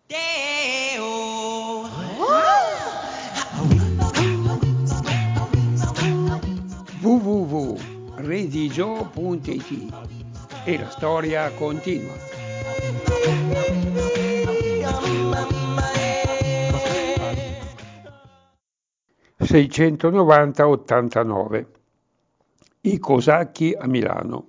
www.redigio.it e la storia continua. (690-89) I cosacchi a Milano.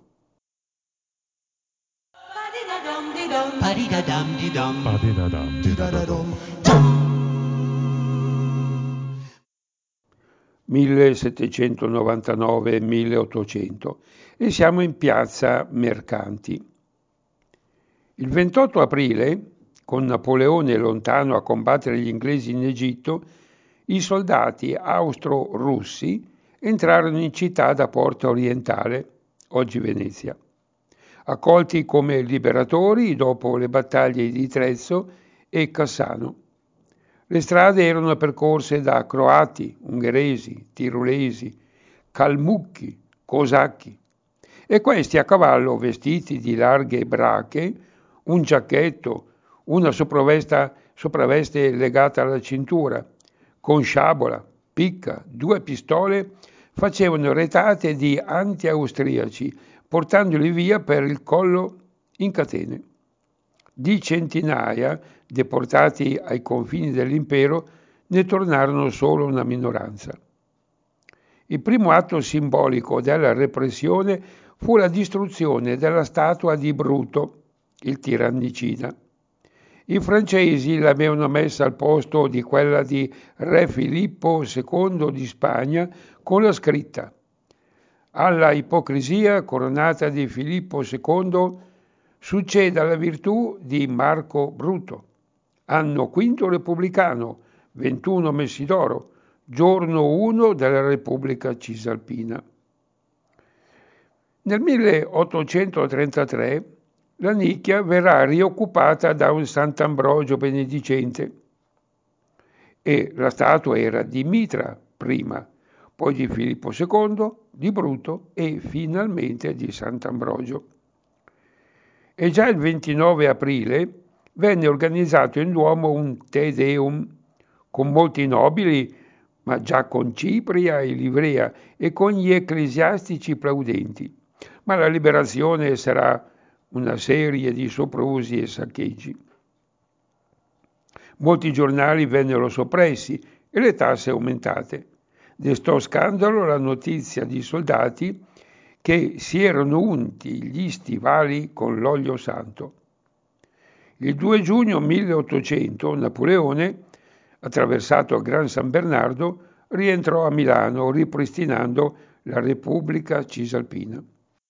(1799-1800) e siamo in piazza Mercanti. Il 28 aprile, con Napoleone lontano a combattere gli inglesi in Egitto, i soldati austro-russi entrarono in città da Porta Orientale, oggi Venezia, accolti come liberatori dopo le battaglie di Trezzo e Cassano. Le strade erano percorse da croati, ungheresi, tirolesi, calmucchi, cosacchi, e questi a cavallo, vestiti di larghe brache, un giacchetto, una sopravveste legata alla cintura, con sciabola, picca, 2 pistole, facevano retate di anti-austriaci, portandoli via per il collo in catene. Di centinaia, deportati ai confini dell'impero, ne tornarono solo una minoranza. Il primo atto simbolico della repressione fu la distruzione della statua di Bruto, il tirannicida. I francesi l'avevano messa al posto di quella di Re Filippo II di Spagna con la scritta: «Alla ipocrisia coronata di Filippo II succeda la virtù di Marco Bruto. Anno quinto repubblicano, 21 messi d'oro, giorno 1 della Repubblica Cisalpina». Nel 1833 la nicchia verrà rioccupata da un Sant'Ambrogio benedicente e la statua era di Mitra prima, poi di Filippo II, di Bruto e finalmente di Sant'Ambrogio. E già il 29 aprile venne organizzato in Duomo un Te Deum con molti nobili, ma già con cipria e livrea e con gli ecclesiastici plaudenti. Ma la liberazione sarà una serie di soprusi e saccheggi. Molti giornali vennero soppressi e le tasse aumentate. Destò scandalo la notizia di soldati che si erano unti gli stivali con l'olio santo. Il 2 giugno 1800 Napoleone, attraversato a Gran San Bernardo, rientrò a Milano ripristinando la Repubblica Cisalpina.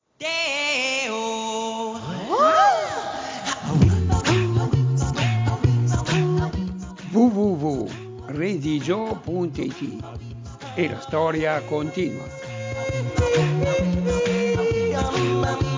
www.redigio.it e la storia continua.